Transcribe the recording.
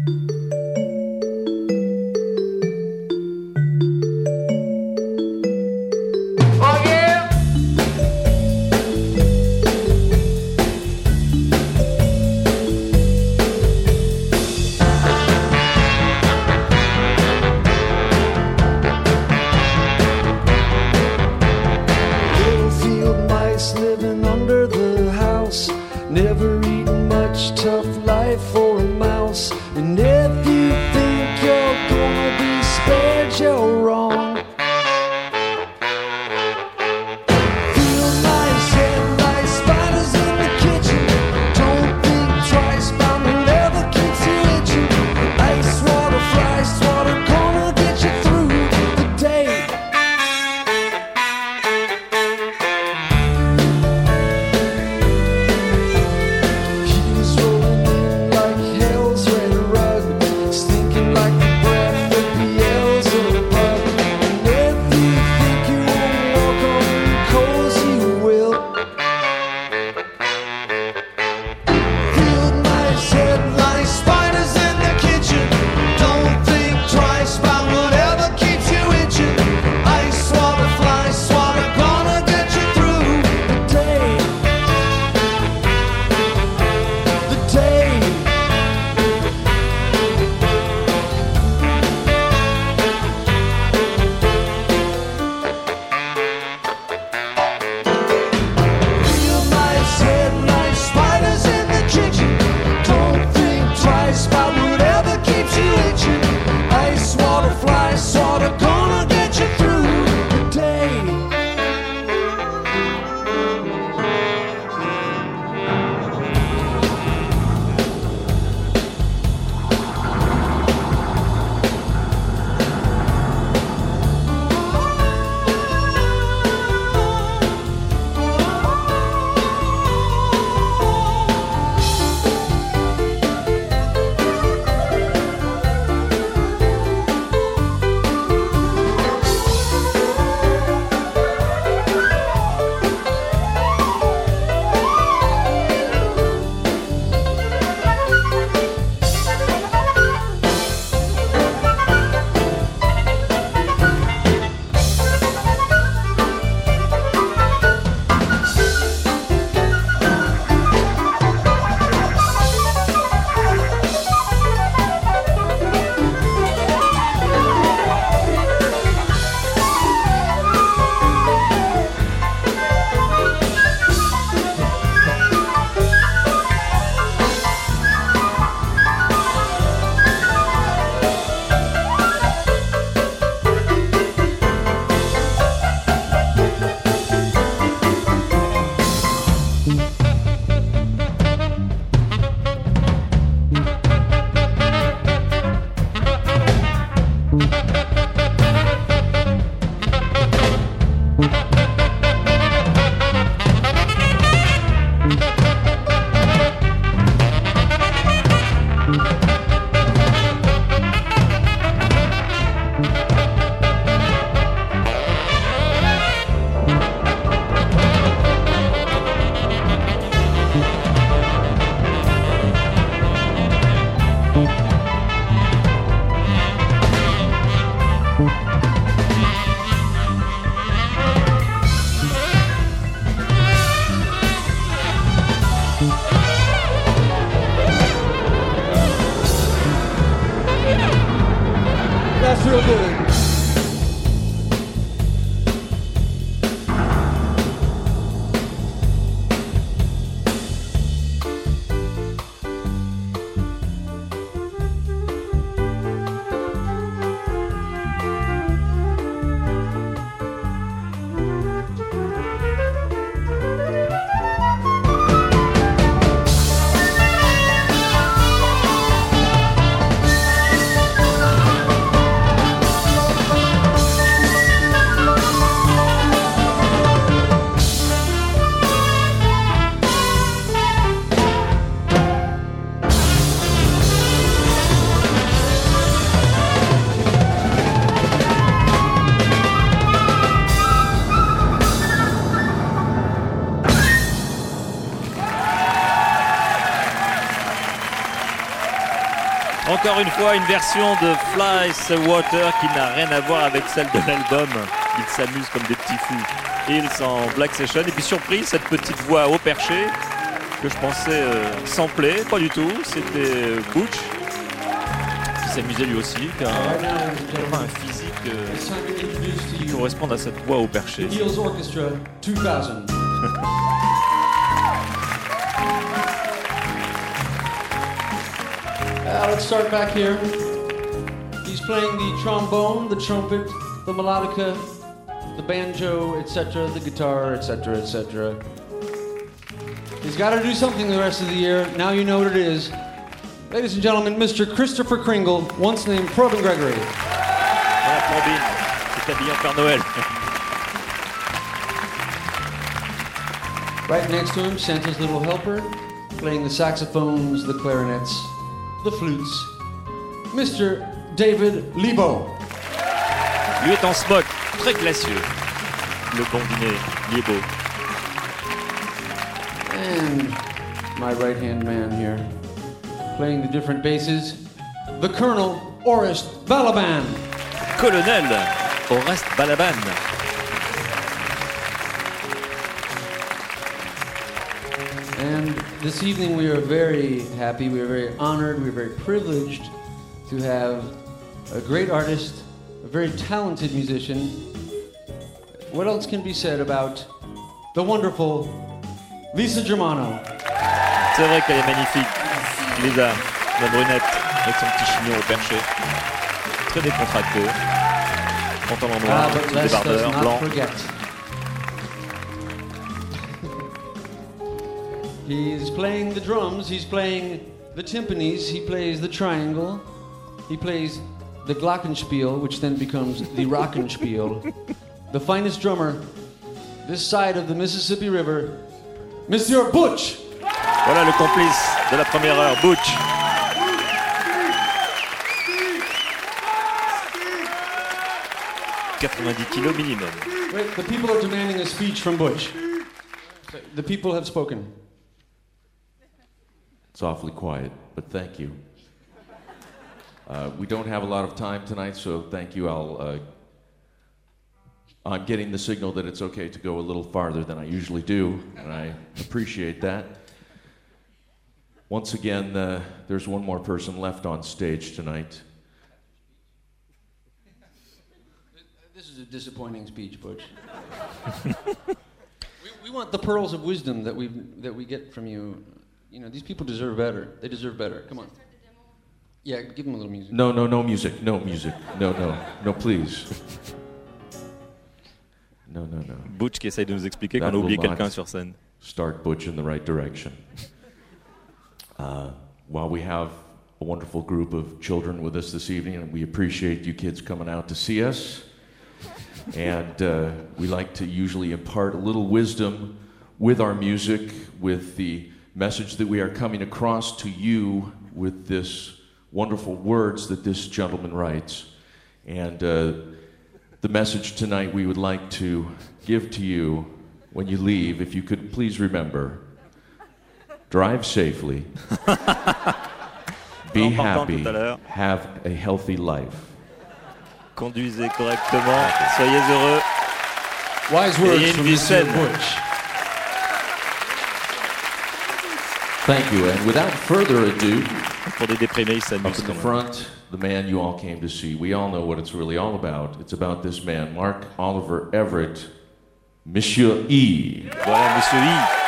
real good. Encore une fois, une version de Fly the Water qui n'a rien à voir avec celle de l'album. Ils s'amusent comme des petits fous. Ils en Black Session. Et puis surprise, cette petite voix haut perché que je pensais sampler, pas du tout. C'était Butch qui s'amusait lui aussi, qui a un physique qui correspond à cette voix haut perché. Eels Orchestra 2000. Let's start back here. He's playing the trombone, the trumpet, the melodica, the banjo, etc., the guitar, etc., etc. He's got to do something the rest of the year. Now you know what it is. Ladies and gentlemen, Mr. Christopher Kringle, once named Probin Gregory. Voilà, Probin, c'est habillé en Père Noël. Right next to him, Santa's little helper, playing the saxophones, the clarinets, the flutes, Mr. David Lebo. Lui est en smock, très classieux, le blondinet Lebo. And my right-hand man here, playing the different basses, the Colonel Orest Balaban. Colonel Orest Balaban. And this evening we are very happy, we are very honored, we are very privileged to have a great artist, a very talented musician. What else can be said about the wonderful Lisa Germano? C'est vrai qu'elle est magnifique, Lisa, la brunette, avec son petit chignon au perché. Très décontracté, pantalon noir, but petit let's débardeur not blanc. forget. He's playing the drums, he's playing the timpanis, he plays the triangle, he plays the glockenspiel, which then becomes the rockenspiel. The finest drummer this side of the Mississippi River, Monsieur Butch. Voilà le complice de la première heure, Butch. « 90 kilos minimum. Wait, the people are demanding a speech from Butch. The people have spoken. It's awfully quiet, but thank you. We don't have a lot of time tonight, so thank you. I'm getting the signal that it's okay to go a little farther than I usually do, and I appreciate that. Once again, there's one more person left on stage tonight. This is a disappointing speech, Butch. we want the pearls of wisdom that we get from you. You know, these people deserve better. They deserve better. Come on. Yeah, give them a little music. No music. No, please. No. Butch qui essaye de nous expliquer qu'on a oublié quelqu'un sur scène. Start Butch in the right direction. While we have a wonderful group of children with us this evening, and we appreciate you kids coming out to see us. And we like to usually impart a little wisdom with our music, with the message that we are coming across to you with this wonderful words that this gentleman writes. And the message tonight we would like to give to you when you leave, if you could please remember, drive safely, be happy, have a healthy life. Conduisez correctement, soyez heureux. Wise words from Mr. Butch. Thank you, and without further ado, Pour des déprimés, ils up s'amusent in the quand même. front, the man you all came to see. We all know what it's really all about. It's about this man, Mark Oliver Everett, Monsieur E. Voilà, Monsieur I.